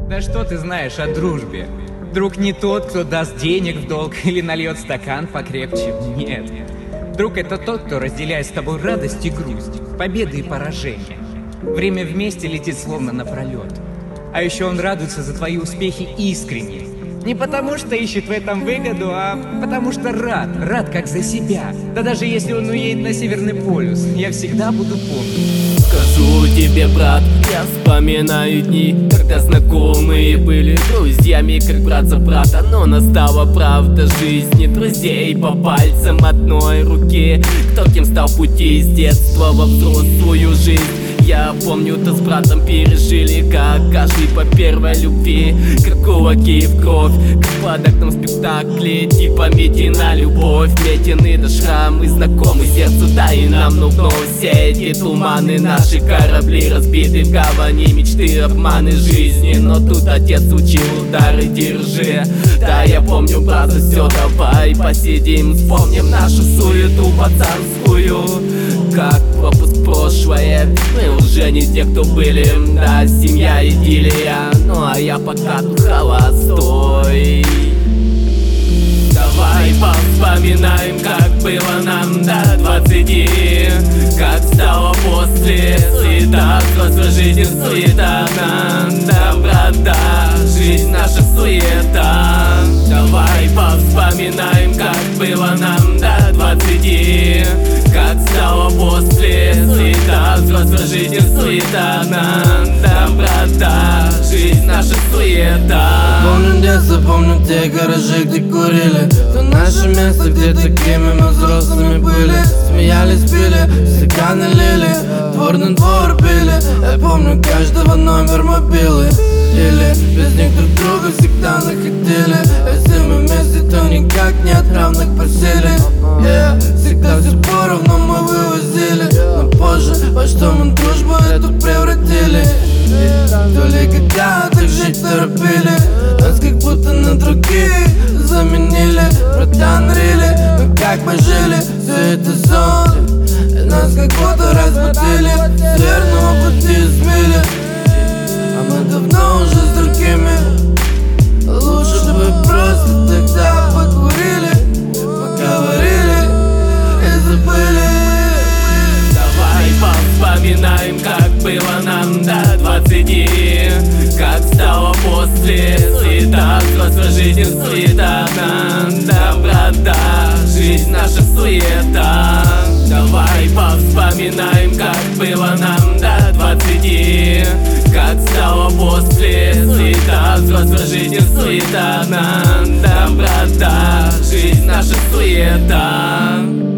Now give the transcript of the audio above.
Да что ты знаешь о дружбе? Друг не тот, кто даст денег в долг или нальет стакан покрепче. Нет. Друг — это тот, кто разделяет с тобой радость и грусть, победы и поражения. Время вместе летит словно напролет. А еще он радуется за твои успехи искренне. Не потому что ищет в этом выгоду, а потому что рад как за себя. Да даже если он уедет на Северный полюс, я всегда буду помнить. Скажу тебе, брат, я вспоминаю дни, когда знакомые были друзьями, как брат за брата. Но настала правда жизни друзей по пальцам одной руки. Кто кем стал в пути с детства во взрослую жизнь. Я помню, то с братом пережили, как каждый по первой любви, как кулаки в кровь, как под окном спектакле, типа медина любовь, метины до шрамы, знакомый сердцу, да и нам, но вновь все эти туманы, наши корабли разбиты в гавани, мечты, обманы жизни. Но тут отец учил удары, держи. Да, я помню, брат, за все, давай посидим, вспомним нашу суету пацанскую, как пропуск в прошлое. Мы уже не те, кто были, да, семья, идиллия. Ну а я пока тут холостой. Давай повспоминаем, как было нам до 20, как стало после света, взрослая жизнь суета. Да, брата, жизнь наша суета. Давай повспоминаем, как было нам до 20, как стало после света, взрослая жизнь суета. Да, брата, жизнь наша суета. Помню детство, помню те гаражи, где курили. То наше место, где такими мы взрослыми были. Смеялись, пили, стаканы лили, двор на двор били. Я помню каждого номер мобилы. Или без них друг друга всегда находили. Если мы вместе, то никак не от равных просили. Всегда все поровну мы вывозили. Но позже во что мы дружбу эту превратили. То ли когда так жить торопили, нас как будто на других заменили. Братан, рили, ну как мы жили, все это сон. И нас как будто разбудили, с верного пути сбили. А мы давно уже с другими. Лучше бы просто тогда покурили, поговорили и забыли. Давай повспоминаем, как было нам до 20, как стало после света, взрослая жизнь суета. Да, брата, жизнь наша суета. Давай повспоминаем, как было нам до 20, как стало после света, взрослая жизнь суета. Да, брата, жизнь наша суета.